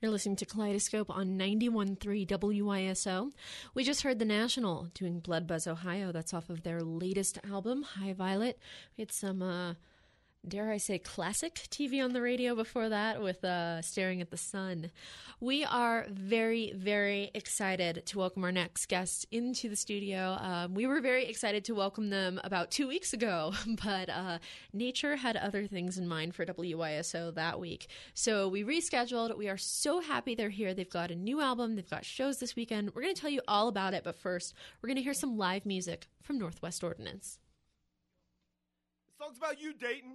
You're listening to Kaleidoscope on 91.3 WISO. We just heard The National doing Blood Buzz, Ohio. That's off of their latest album, High Violet. We had some, dare I say, classic TV on the radio before that with Staring at the Sun. We are very, very excited to welcome our next guest into the studio. We were very excited to welcome them about 2 weeks ago, but nature had other things in mind for WISO that week. So we rescheduled. We are so happy they're here. They've got a new album. They've got shows this weekend. We're going to tell you all about it, but first, we're going to hear some live music from Northwest Ordinance. The song's about you, Dayton.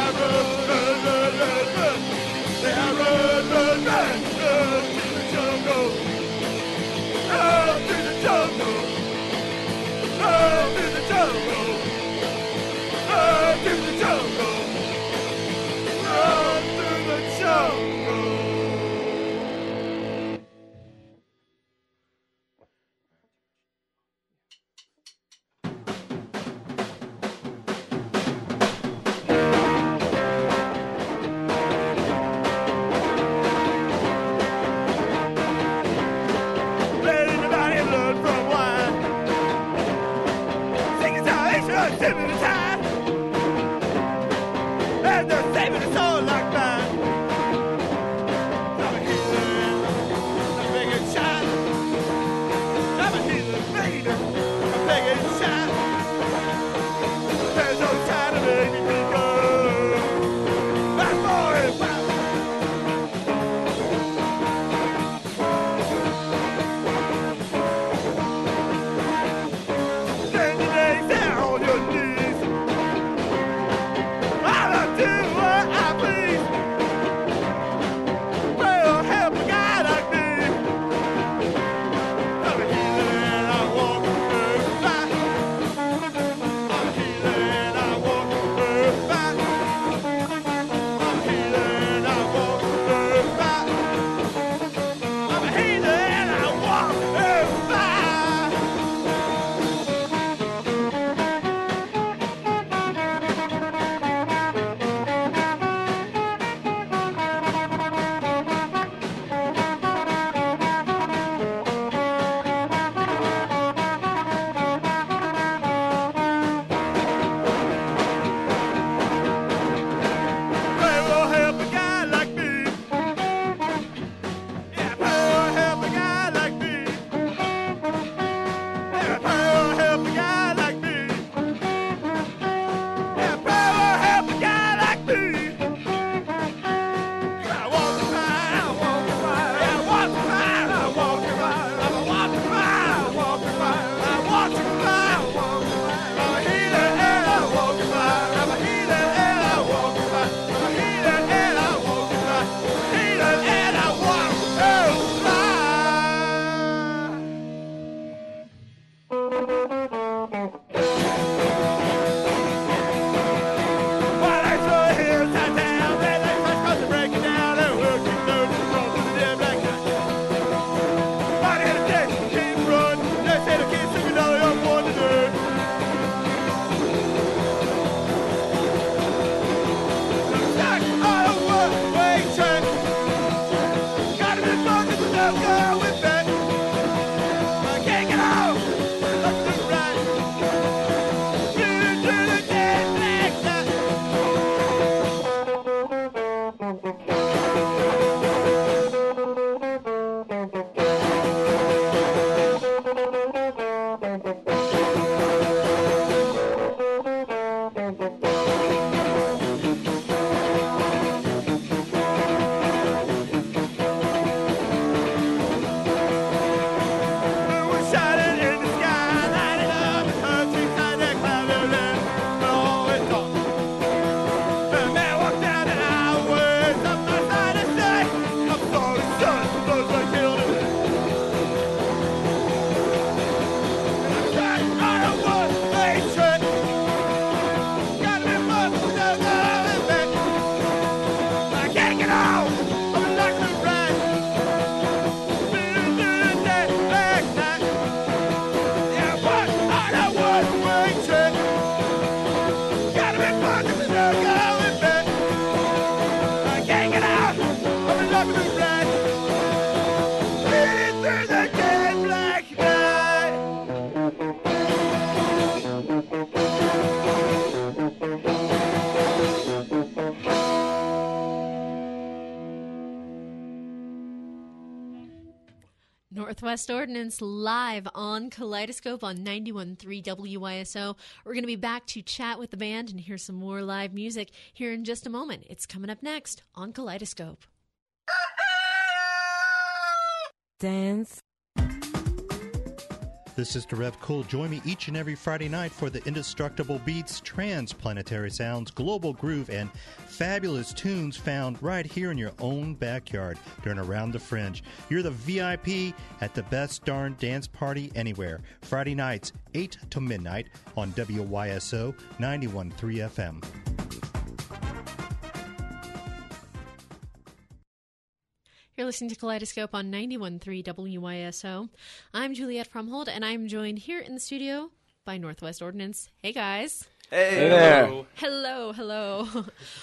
Jungle. going back. I can't get out. Left to right. To the dead black night. We're shining in the sky, lighting up the country, kind of cloudy red, blowing dark. The man walked down the highway, up my side and say, I'm sorry, son, blows like killed him. And I'm stuck on a one-way trip. Gotta be fun, no going back. I can't get out, I'm not gonna ride. Northwest Ordnance live on Kaleidoscope on 91.3 WYSO. We're going to be back to chat with the band and hear some more live music here in just a moment. It's coming up next on Kaleidoscope. Dance. This is Rev Cool. Join me each and every Friday night for the indestructible beats, transplanetary sounds, global groove, and fabulous tunes found right here in your own backyard during Around the Fringe. You're the VIP at the best darn dance party anywhere. Friday nights, 8 to midnight on WYSO 91.3 FM. You're listening to Kaleidoscope on 91.3 WYSO. I'm Juliette Fromhold, and I'm joined here in the studio by Northwest Ordnance. Hey, guys. Hey there. Hello.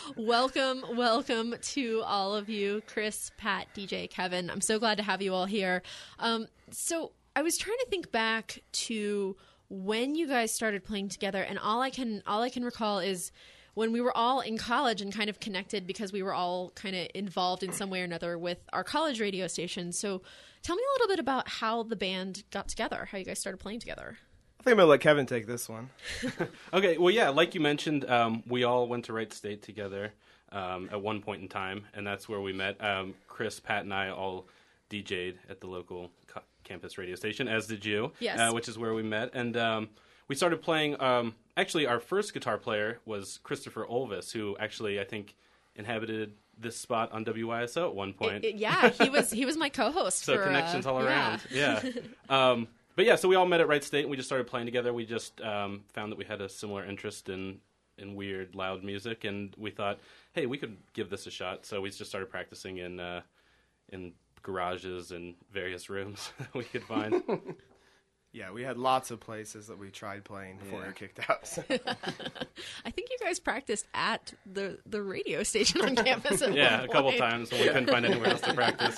welcome to all of you, Chris, Pat, DJ, Kevin. I'm so glad to have you all here. So I was trying to think back to when you guys started playing together, and all I can recall is when we were all in college and kind of connected because we were all kind of involved in some way or another with our college radio station. So tell me a little bit about how the band got together, how you guys started playing together. I think I'm going to let Kevin take this one. Okay, well, yeah, like you mentioned, we all went to Wright State together at one point in time, and that's where we met. Chris, Pat, and I all DJ'd at the local campus radio station, as did you, Yes. Which is where we met. And we started playing, actually, our first guitar player was Christopher Olvis, who actually, I think, inhabited this spot on WYSO at one point. Yeah, he was my co-host. So for, connections all around, yeah. But yeah, so we all met at Wright State, and we just started playing together. We just found that we had a similar interest in weird, loud music, and we thought, hey, we could give this a shot. So we just started practicing in garages and various rooms that we could find. Yeah, we had lots of places that we tried playing before we were kicked out. So. I think you guys practiced at the radio station on campus at Yeah, one a couple point. times when we couldn't find anywhere else to practice.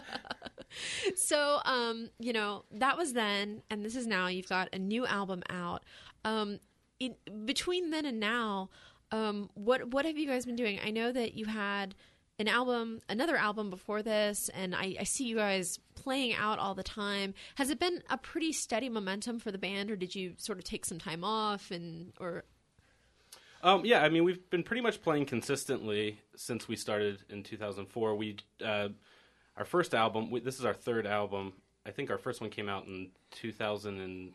So, that was then, and this is now. You've got a new album out. Between then and now, what have you guys been doing? I know that you had another album before this, and I see you guys playing out all the time. Has it been a pretty steady momentum for the band, or did you sort of take some time off Yeah, I mean, we've been pretty much playing consistently since we started in 2004. Our first album, this is our third album. I think our first one came out in 2008.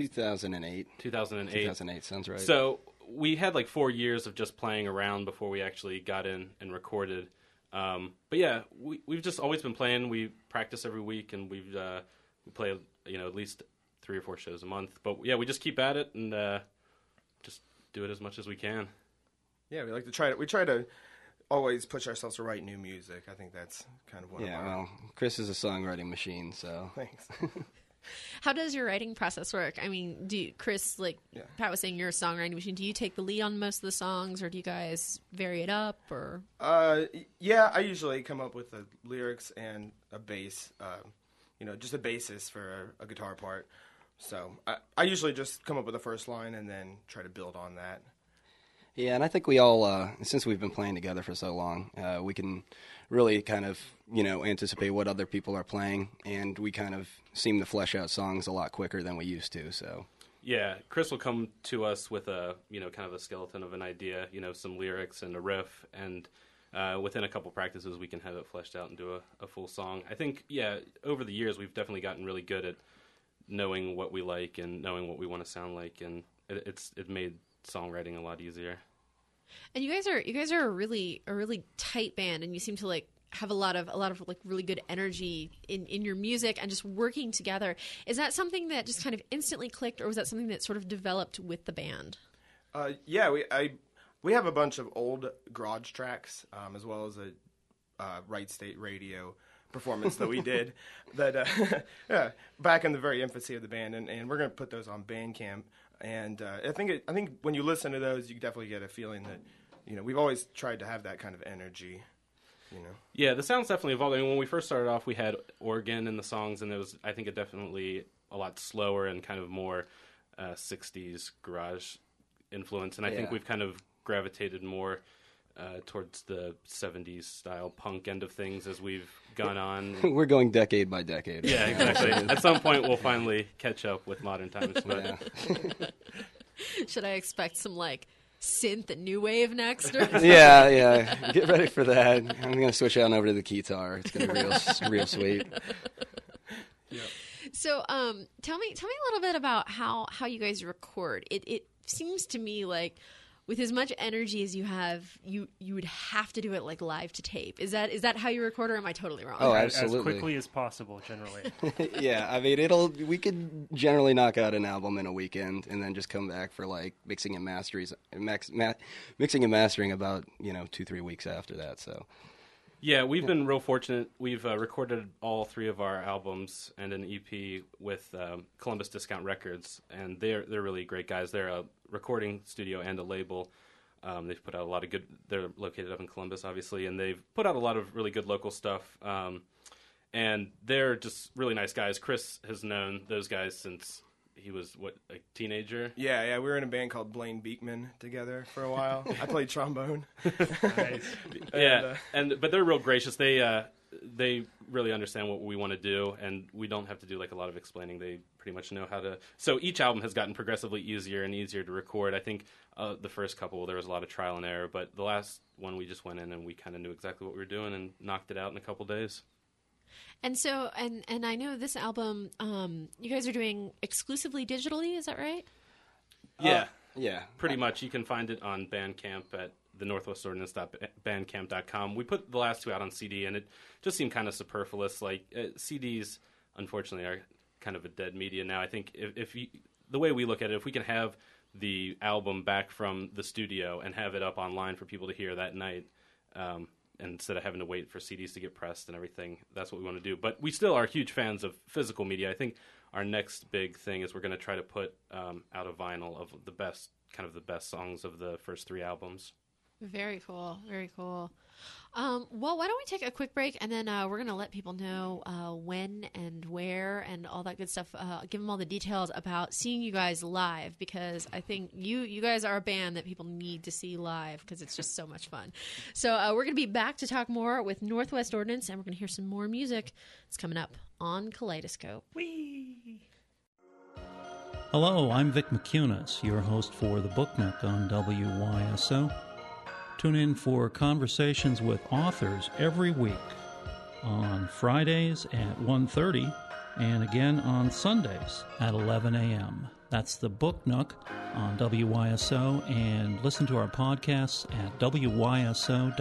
2008 sounds right. So we had like 4 years of just playing around before we actually got in and recorded. But yeah, we've just always been playing. We practice every week, and we play at least 3 or 4 shows a month. But yeah, we just keep at it and just do it as much as we can. Yeah, we try to always push ourselves to write new music. I think that's kind of one of our... Well, Chris is a songwriting machine, so... Thanks. How does your writing process work? I mean, Chris, like Pat was saying, you're a songwriting machine. Do you take the lead on most of the songs, or do you guys vary it up? Or yeah, I usually come up with the lyrics and a bass, just a basis for a guitar part. So I usually just come up with the first line and then try to build on that. Yeah, and I think we all, since we've been playing together for so long, we can really kind of, anticipate what other people are playing, and we kind of seem to flesh out songs a lot quicker than we used to, so. Yeah, Chris will come to us with a, kind of a skeleton of an idea, some lyrics and a riff, and within a couple practices we can have it fleshed out and do a full song. I think, over the years we've definitely gotten really good at knowing what we like and knowing what we want to sound like, and it made songwriting a lot easier. And you guys are a really tight band, and you seem to like have a lot of like really good energy in your music and just working together. Is that something that just kind of instantly clicked, or was that something that sort of developed with the band? We have a bunch of old garage tracks, as well as a Right State Radio performance that we did that back in the very infancy of the band, and we're going to put those on Bandcamp. And I think when you listen to those, you definitely get a feeling that we've always tried to have that kind of energy. Yeah, the sound's definitely evolved. I mean, when we first started off, we had organ in the songs, and I think it definitely a lot slower and kind of more 60s garage influence. And I think we've kind of gravitated more towards the 70s style punk end of things as we've gone on. We're going decade by decade. Yeah, exactly. At some point, we'll finally catch up with modern times. Yeah. Should I expect some like synth and new wave next? Yeah. Get ready for that. I'm going to switch on over to the guitar. It's going to be real sweet. Yeah. So, tell me a little bit about how you guys record. It seems to me like, with as much energy as you have, you would have to do it like live to tape. Is that how you record, or am I totally wrong? Oh, absolutely. As quickly as possible, generally. Yeah, I mean, we could generally knock out an album in a weekend and then just come back for like mixing and mastering about 2-3 weeks after that. So. Yeah, we've been real fortunate. We've recorded all 3 of our albums and an EP with Columbus Discount Records, and they're really great guys. They're a recording studio and a label. They've put out a lot of good. They're located up in Columbus, obviously, and they've put out a lot of really good local stuff. And they're just really nice guys. Chris has known those guys since he was a teenager. Yeah. We were in a band called Blaine Beekman together for a while. I played trombone. Nice. But they're real gracious. They really understand what we want to do, and we don't have to do like a lot of explaining. They pretty much know how to. So each album has gotten progressively easier and easier to record. I think the first couple there was a lot of trial and error, but the last one we just went in and we kind of knew exactly what we were doing and knocked it out in a couple days. And so, and I know this album, you guys are doing exclusively digitally, is that right? Yeah. Yeah. Pretty much. You can find it on Bandcamp at thenorthwestordinance.bandcamp.com. We put the last 2 out on CD, and it just seemed kind of superfluous. Like, CDs, unfortunately, are kind of a dead media now. I think the way we look at it, if we can have the album back from the studio and have it up online for people to hear that night, instead of having to wait for CDs to get pressed and everything, that's what we want to do. But we still are huge fans of physical media. I think our next big thing is we're going to try to put out a vinyl of the best songs of the first 3 albums. Very cool. Very cool. Well, why don't we take a quick break, and then we're going to let people know when and where and all that good stuff. Give them all the details about seeing you guys live, because I think you guys are a band that people need to see live because it's just so much fun. So we're going to be back to talk more with Northwest Ordinance, and we're going to hear some more music. It's coming up on Kaleidoscope. Whee! Hello, I'm Vic McCunas, your host for The Book Nook on WYSO. Tune in for conversations with authors every week on Fridays at 1:30 and again on Sundays at 11 a.m. That's The Book Nook on WYSO, and listen to our podcasts at wyso.org.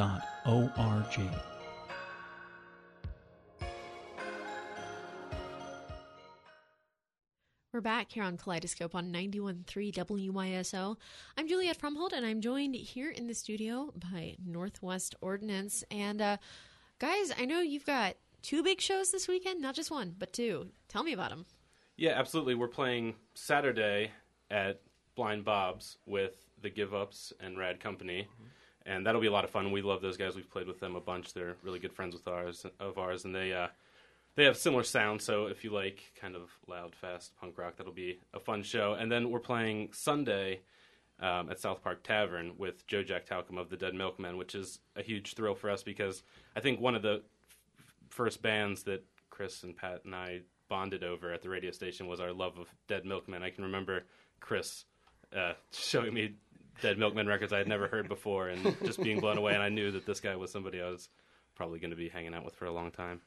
We're back here on Kaleidoscope on 91.3 WYSO. I'm Juliet Fromhold, and I'm joined here in the studio by Northwest Ordinance. And guys, I know you've got 2 big shows this weekend, not just 1, but 2. Tell me about them. Yeah, absolutely. We're playing Saturday at Blind Bob's with the Give Ups and Rad Company, and that'll be a lot of fun. We love those guys. We've played with them a bunch. They're really good friends with ours, and they have similar sound. So if you like kind of loud, fast punk rock, that'll be a fun show. And then we're playing Sunday at South Park Tavern with Joe Jack Talcum of the Dead Milkmen, which is a huge thrill for us because I think one of the first bands that Chris and Pat and I bonded over at the radio station was our love of Dead Milkmen. I can remember Chris showing me Dead Milkmen records I had never heard before and just being blown away, and I knew that this guy was somebody I was probably going to be hanging out with for a long time.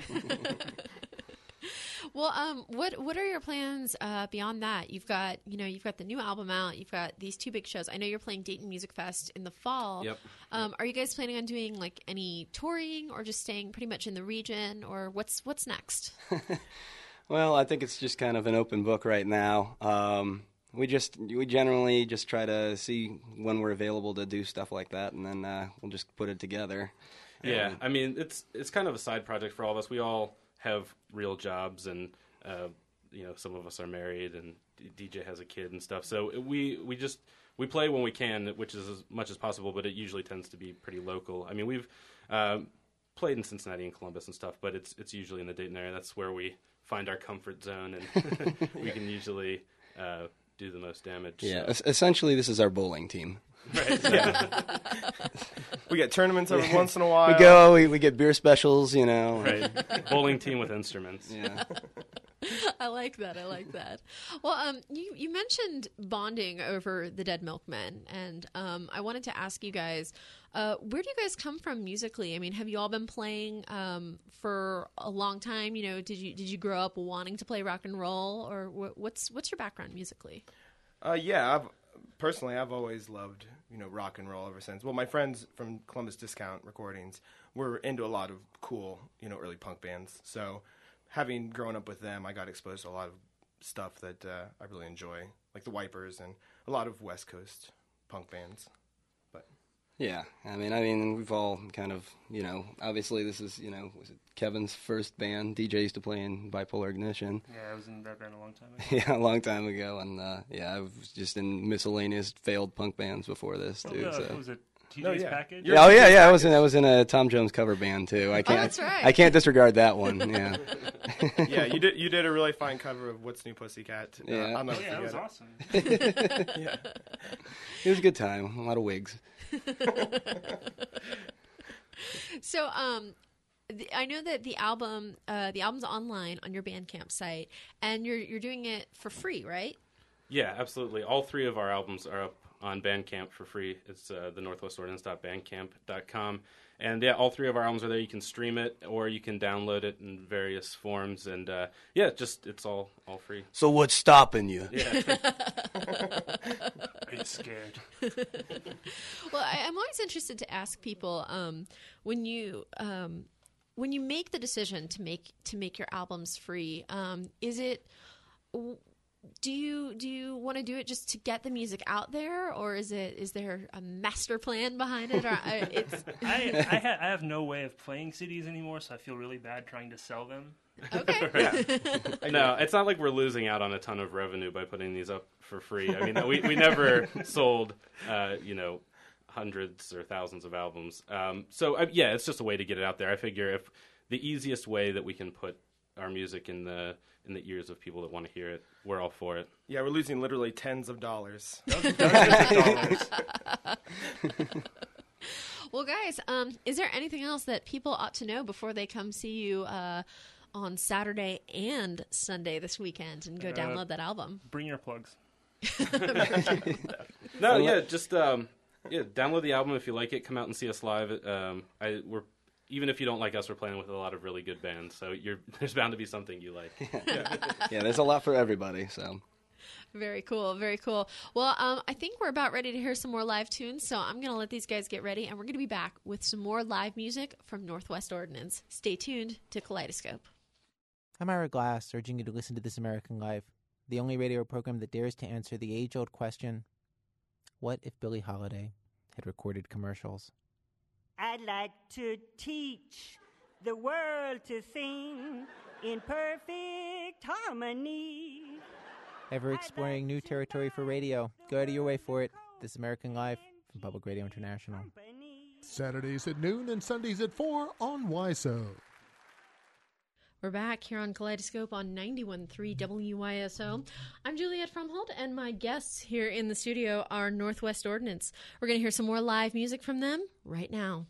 Well, what are your plans beyond that? You've got the new album out. You've got these two big shows. I know you're playing Dayton Music Fest in the fall. Yep. Are you guys planning on doing like any touring or just staying pretty much in the region, or what's next? Well, I think it's just kind of an open book right now. We generally just try to see when we're available to do stuff like that, and then we'll just put it together. Yeah, I mean, it's kind of a side project for all of us. We all have real jobs, and some of us are married, and DJ has a kid and stuff. So we play when we can, which is as much as possible, but it usually tends to be pretty local. I mean, we've played in Cincinnati and Columbus and stuff, but it's usually in the Dayton area. That's where we find our comfort zone, and we can usually do the most damage. Yeah, so. Essentially, this is our bowling team. Right. Yeah. We get tournaments every once in a while. We get beer specials, Right. Bowling team with instruments. Yeah. I like that. Well, you mentioned bonding over the Dead Milkmen, and I wanted to ask you guys, where do you guys come from musically? I mean, have you all been playing for a long time? Did you grow up wanting to play rock and roll, or what's your background musically? Yeah, I've always loved rock and roll ever since. Well, my friends from Columbus Discount Recordings were into a lot of cool early punk bands. So having grown up with them, I got exposed to a lot of stuff that I really enjoy, like the Wipers and a lot of West Coast punk bands. But yeah, I mean, we've all kind of, obviously this is, was it Kevin's first band? DJ used to play in Bipolar Ignition. Yeah, I was in that band a long time ago. Yeah, a long time ago, and I was just in miscellaneous failed punk bands before this too. Was it TJ's Package? Yeah, I was in a Tom Jones cover band too. I can't. Oh, that's right. I can't disregard that one. Yeah. Yeah, you did a really fine cover of What's New Pussycat. Yeah. I'll never That was forget awesome. Yeah. It was a good time. A lot of wigs. So, I know that the album's online on your Bandcamp site, and you're doing it for free, right? Yeah, absolutely. All three of our albums are up on Bandcamp for free. It's the northwestordinance.bandcamp.com. And yeah, all three of our albums are there. You can stream it, or you can download it in various forms. And it's all free. So what's stopping you? Yeah. Are you scared? Well, I'm always interested to ask people when you make the decision to make your albums free, do you want to do it just to get the music out there, or is there a master plan behind it? Or I have no way of playing CDs anymore, so I feel really bad trying to sell them. Okay. No, it's not like we're losing out on a ton of revenue by putting these up for free. I mean, we never sold, hundreds or thousands of albums. It's just a way to get it out there. I figure if the easiest way that we can put our music in the ears of people that want to hear it, we're all for it. Yeah, we're losing literally tens of dollars. Well, guys, is there anything else that people ought to know before they come see you on Saturday and Sunday this weekend and go download that album? Bring your plugs. No, yeah, just download the album if you like it. Come out and see us live. Even if you don't like us, we're playing with a lot of really good bands, so there's bound to be something you like. Yeah, there's a lot for everybody. So. Very cool, very cool. Well, I think we're about ready to hear some more live tunes, so I'm going to let these guys get ready, and we're going to be back with some more live music from Northwest Ordinance. Stay tuned to Kaleidoscope. I'm Ira Glass, urging you to listen to This American Life, the only radio program that dares to answer the age-old question, what if Billie Holiday had recorded commercials? I'd like to teach the world to sing in perfect harmony. Ever exploring new territory for radio? Go out of your way for it. This American Life from Public Radio International. Saturdays at noon and Sundays at 4 on YSO. We're back here on Kaleidoscope on 91.3 WYSO. I'm Juliette Fromhold, and my guests here in the studio are Northwest Ordnance. We're going to hear some more live music from them right now.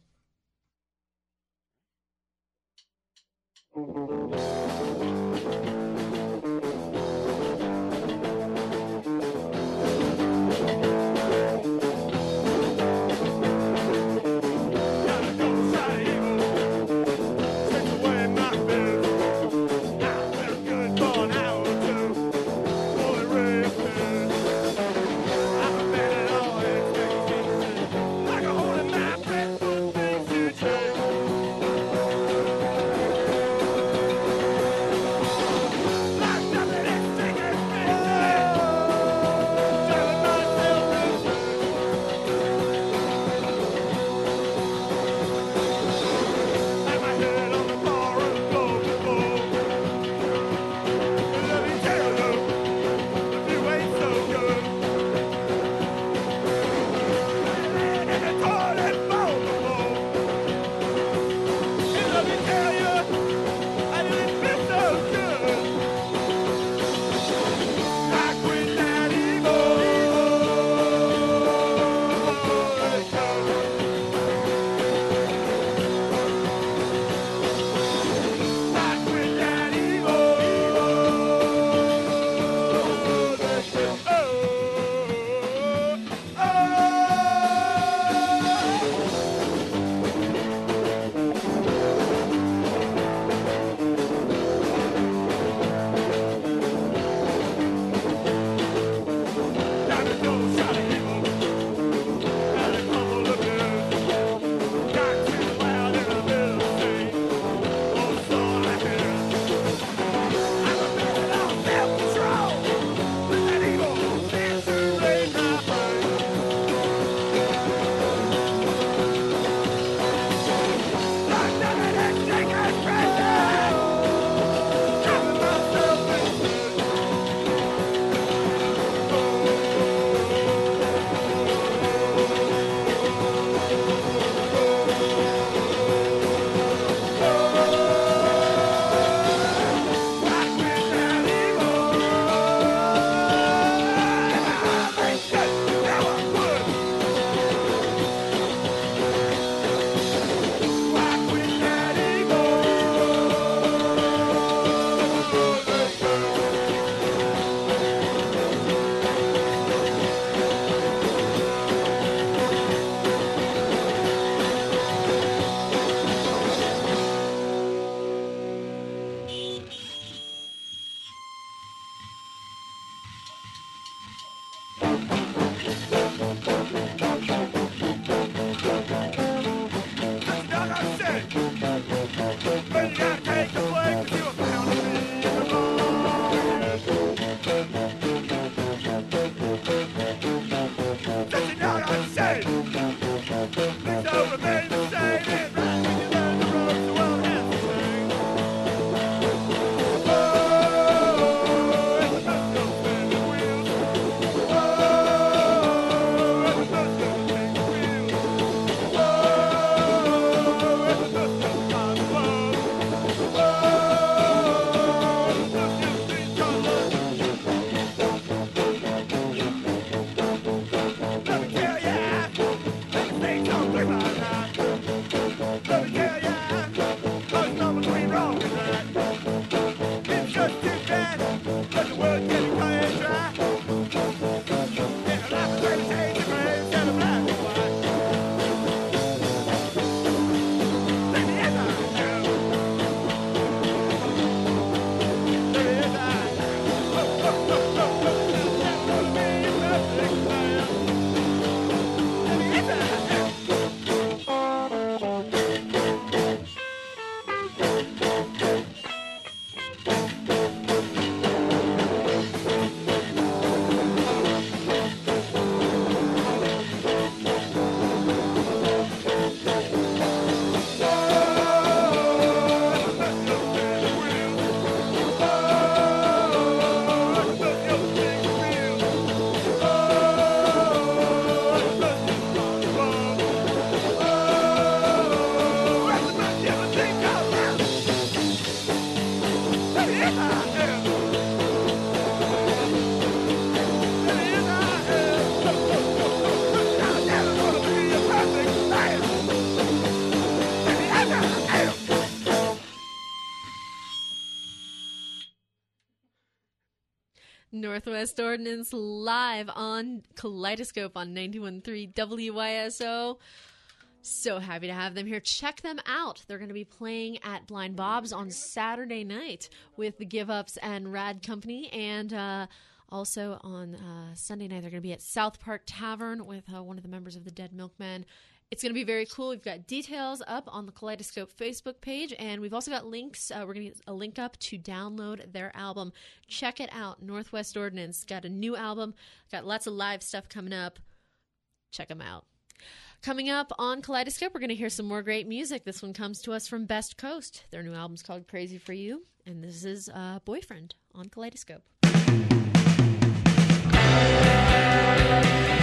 Northwest Ordnance live on Kaleidoscope on 91.3 WYSO. So happy to have them here. Check them out. They're going to be playing at Blind Bob's on Saturday night with the Give Ups and Rad Company. And also on Sunday night, they're going to be at South Park Tavern with one of the members of the Dead Milkmen. It's going to be very cool. We've got details up on the Kaleidoscope Facebook page, and we've also got links. We're going to get a link up to download their album. Check it out. Northwest Ordnance got a new album, got lots of live stuff coming up. Check them out. Coming up on Kaleidoscope, we're going to hear some more great music. This one comes to us from Best Coast. Their new album's called Crazy for You, and this is Boyfriend on Kaleidoscope.